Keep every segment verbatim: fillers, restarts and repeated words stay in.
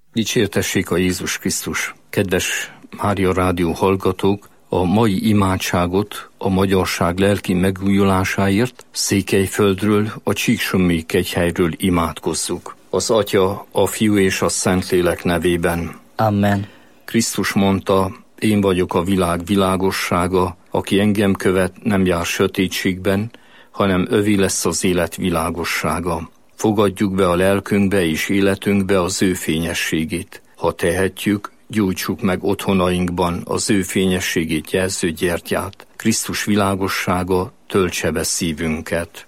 Dicsértessék a Jézus Krisztus! Kedves Mária Rádió hallgatók, a mai imádságot a magyarság lelki megújulásáért Székelyföldről, a Csíksommi kegyhelyről imádkozzuk. Az Atya, a Fiú és a Szentlélek nevében. Amen. Krisztus mondta, én vagyok a világ világossága, aki engem követ, nem jár sötétségben, hanem övé lesz az élet világossága. Fogadjuk be a lelkünkbe és életünkbe az ő fényességét. Ha tehetjük, gyújtsuk meg otthonainkban az ő fényességét jelző gyertyát. Krisztus világossága töltse be szívünket.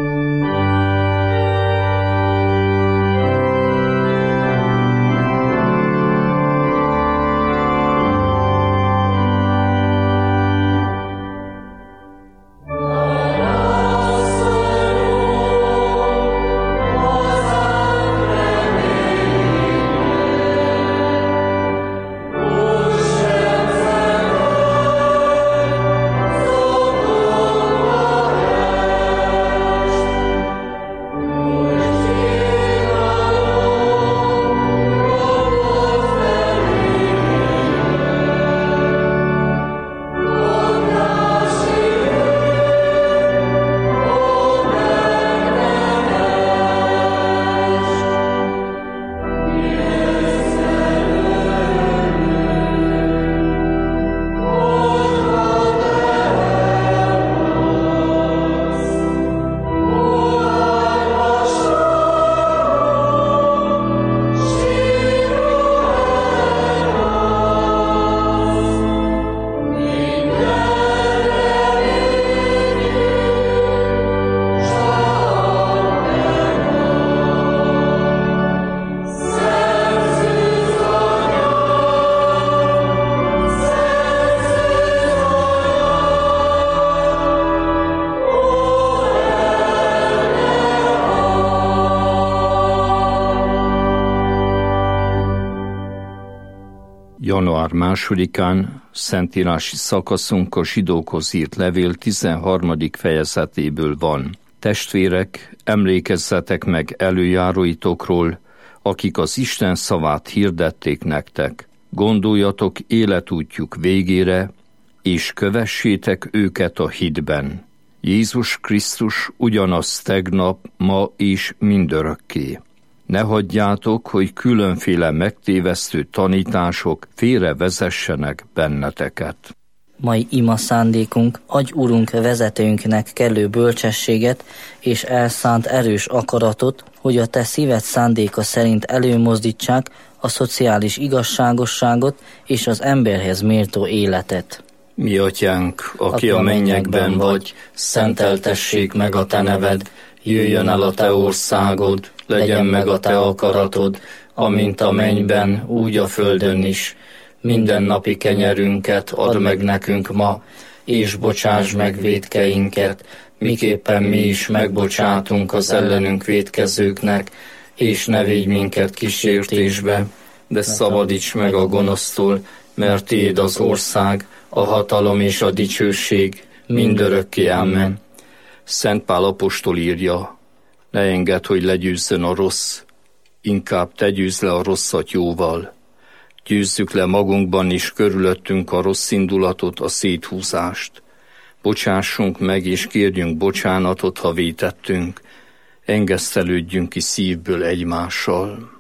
január másodikán szentírási szakaszunk a zsidókhoz írt levél tizenharmadik fejezetéből van. Testvérek, emlékezzetek meg előjáróitokról, akik az Isten szavát hirdették nektek. Gondoljatok életútjuk végére, és kövessétek őket a hitben. Jézus Krisztus ugyanaz tegnap, ma és mindörökké. Ne hagyjátok, hogy különféle megtévesztő tanítások félrevezessenek benneteket. Mai ima szándékunk, adj Urunk vezetőnknek kellő bölcsességet és elszánt erős akaratot, hogy a te szíved szándéka szerint előmozdítsák a szociális igazságosságot és az emberhez méltó életet. Mi atyánk, aki a mennyekben vagy, szenteltessék meg a te neved, jöjjön el a te országod, legyen meg a te akaratod, amint a mennyben, úgy a földön is. Minden napi kenyerünket add meg nekünk ma, és bocsáss meg vétkeinket, miképpen mi is megbocsátunk az ellenünk vétkezőknek, és ne védj minket kísértésbe, de szabadíts meg a gonosztól, mert tiéd az ország, a hatalom és a dicsőség mindörökké. Amen. Szent Pál apostol írja, ne engedd, hogy legyőzzön a rossz, inkább te győzz le a rosszat jóval. Győzzük le magunkban is körülöttünk a rossz indulatot, a széthúzást. Bocsássunk meg és kérjünk bocsánatot, ha vétettünk. Engesztelődjünk ki szívből egymással.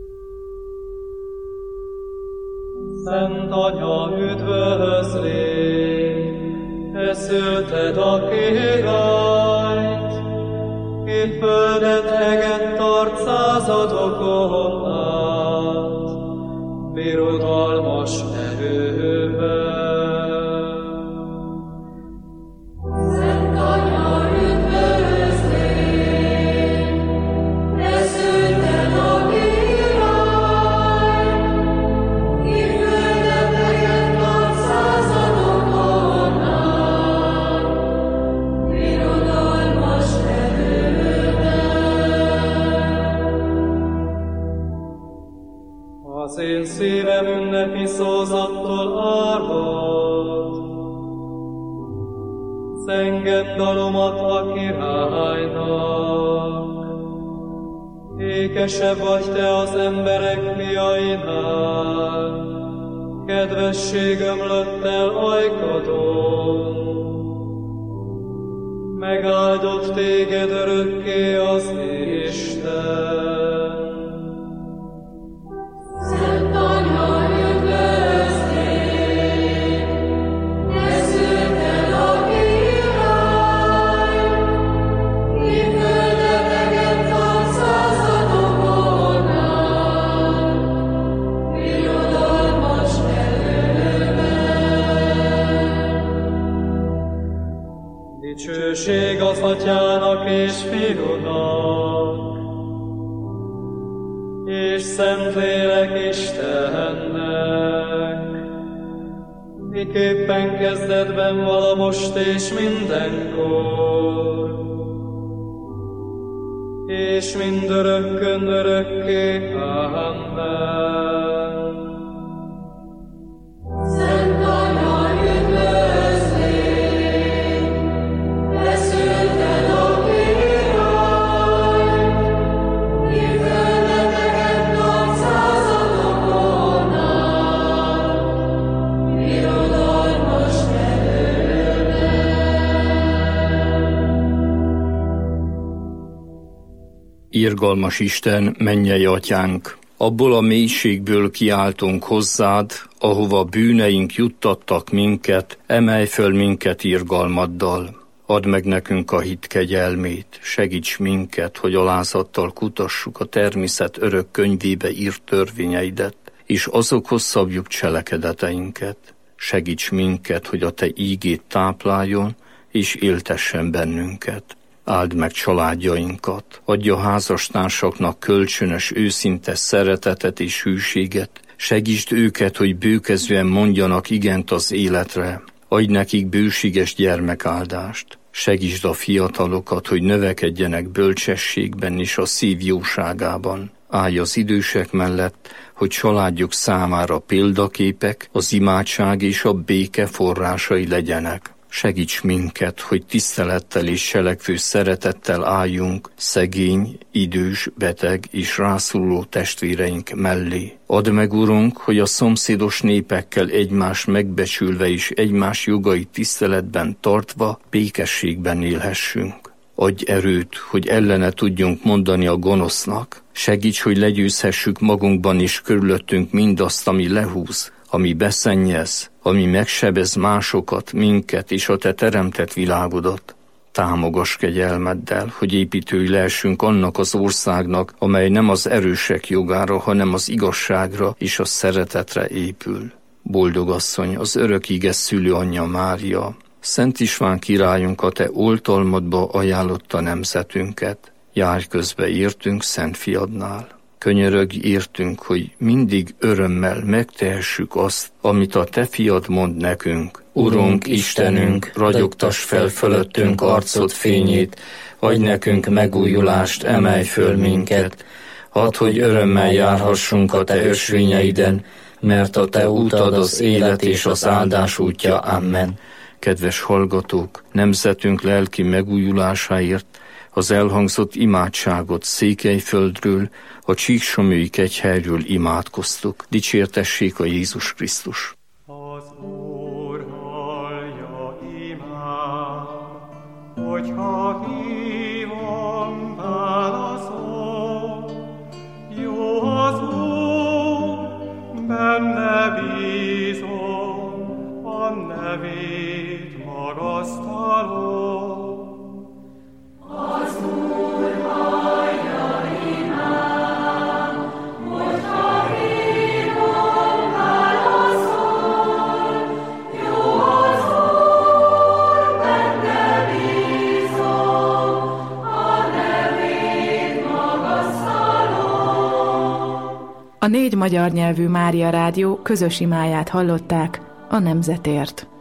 Szent Anya, üdvözlégy, te szülted a királyt, ki földet eget tart századokon át, birodalmas erővel. Szent Anya, üdvözlégy, te szülted a királyt, ki földet eget tart századokon át, birodalmas erővel. Az én szívem ünnepi szózattól árvad, zenged dalomat a királynak. Ékesebb vagy te az emberek fiainál, kedvesség ömlött el ajkadon. Megáldott téged örökké az Isten. Szent Anya, üdvözlégy, te szülted a király, ki földeteket ad századokon át, birodalmas erőben. Dicsőség az Atyának és Fiúnak, és Szentlélek Istennek, miképpen kezdetben vala most és mindenkor, és mindörökkön örökké. Amen. Szent Anya, üdvözlégy, te szülted a királyt, ki földeteket ad századokon át, birodalmas Irgalmas Isten, mennyei Atyánk, abból a mélységből kiáltunk hozzád, ahova bűneink juttattak minket, emelj föl minket irgalmaddal. Add meg nekünk a hit kegyelmét, segíts minket, hogy alázattal kutassuk a természet örök könyvébe írt törvényeidet, és azokhoz szabjuk cselekedeteinket. Segíts minket, hogy a te ígét tápláljon, és éltessen bennünket. Áld meg családjainkat, adj a házastársaknak kölcsönös, őszinte szeretetet és hűséget, segítsd őket, hogy bőkezően mondjanak igent az életre, adj nekik bőséges gyermekáldást, segítsd a fiatalokat, hogy növekedjenek bölcsességben és a szív jóságában. Állj az idősek mellett, hogy családjuk számára példaképek, az imádság és a béke forrásai legyenek. Segíts minket, hogy tisztelettel és selekvő szeretettel álljunk szegény, idős, beteg és rászoruló testvéreink mellé. Add meg, Urunk, hogy a szomszédos népekkel egymást megbecsülve és egymás jogait tiszteletben tartva békességben élhessünk. Adj erőt, hogy ellene tudjunk mondani a gonosznak. Segíts, hogy legyőzhessük magunkban és körülöttünk mindazt, ami lehúz, ami beszennyez, ami megsebez másokat, minket és a te teremtett világodat. Támogass kegyelmeddel, hogy építői lehessünk annak az országnak, amely nem az erősek jogára, hanem az igazságra és a szeretetre épül. Boldog asszony, az örök ige szülő anyja Mária, Szent István királyunk a te oltalmadba ajánlotta nemzetünket. Járj közbe értünk Szent Fiadnál. Könyörögj értünk, hogy mindig örömmel megtehessük azt, amit a te fiad mond nekünk. Urunk, Istenünk, ragyogtass fel fölöttünk arcod fényét, adj nekünk megújulást, emelj föl minket. Add, hogy örömmel járhassunk a te ösvényeiden, mert a te útad az élet és az áldás útja. Amen. Kedves hallgatók, nemzetünk lelki megújulásáért az elhangzott imádságot Székelyföldről, a Csíksomlyói kegyhelyről imádkoztuk. Dicsértessék a Jézus Krisztus! Az Úr hallja imád, hogyha hívom, válaszol. Jó az Úr, benne bízom, a nevét magasztalom. Az Úr hallja imád, hogyha hívom, válaszol. Jó az Úr, benne bízom, a nevét magasztalom. A négy magyar nyelvű Mária Rádió közös imáját hallották a nemzetért.